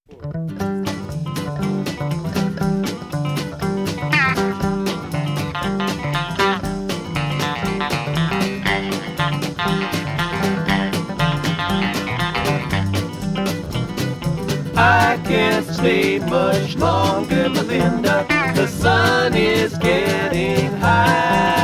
I can't stay much longer, Melinda. The sun is getting high.